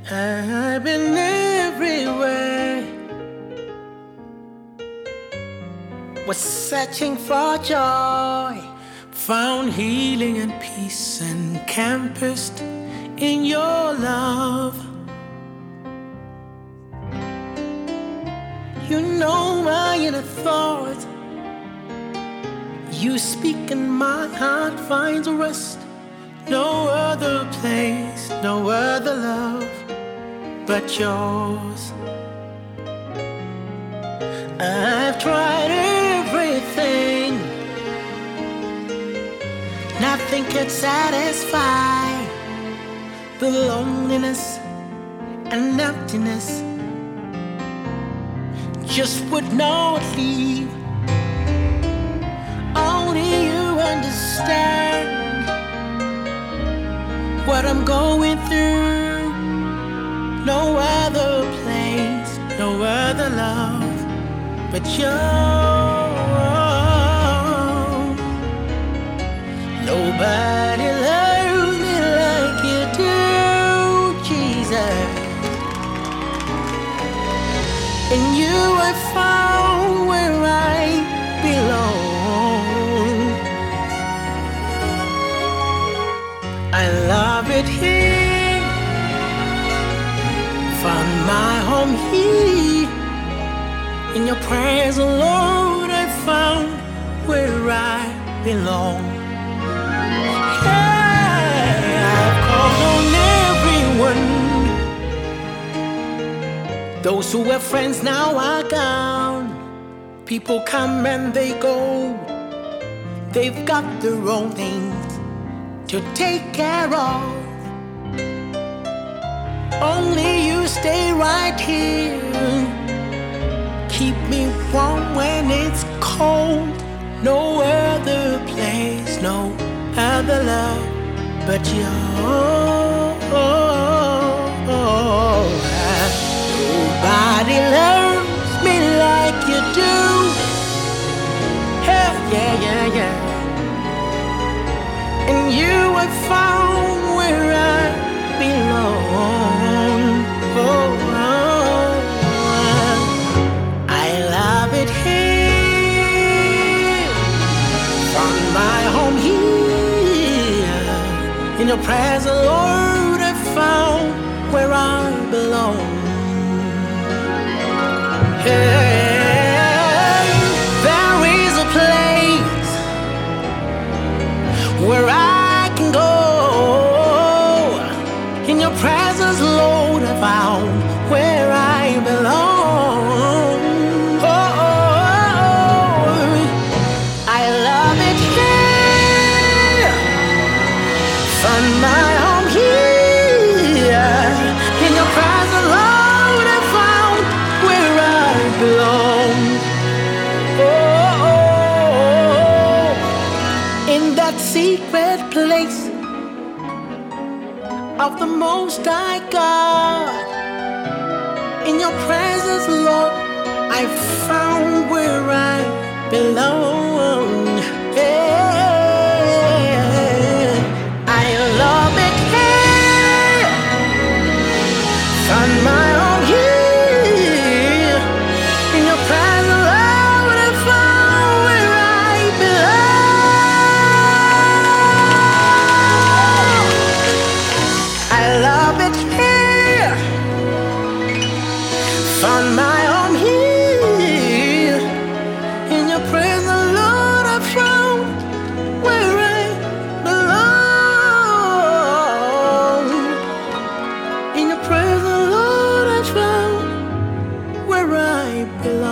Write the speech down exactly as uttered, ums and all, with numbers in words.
I've been everywhere, was searching for joy, found healing and peace encompassed in your love. You know my inner thoughts. You speak and my heart finds rest. No other place, no other love but yours. I've tried everything, nothing could satisfy the loneliness and emptiness. Just would not leave. Only you understand what I'm going through. No other place, no other love but yours. Nobody loves me like you do, Jesus. In you I found where I belong. I love it here, found my home here. In your presence, Lord, I found where I belong. Hey, I've called on everyone. Those who were friends now are gone. People come and they go. They've got their own things to take care of. Only you stay right here. Keep me warm when it's cold. No other place, no other love but yours. Nobody loves me like you do. Hey, yeah, yeah, yeah. In you I found where I belong. Oh, oh, I love it here. Found my home here. In your presence, Lord, I found where I belong. Hey, there is a place where I can go. In your presence, Lord, I found where I belong. Oh, oh, oh, I love it here. Found my home here. In your presence, Lord, I found where I belong. Oh, oh, oh, in that secret place of the Most High God. In your presence, Lord, I found where I belong. Yeah, I love it here. Found my own here. In your presence, Lord, I found where I belong. I love it here. Found my home here. In your presence, Lord, I found where I belong. In your presence, Lord, I found where I belong.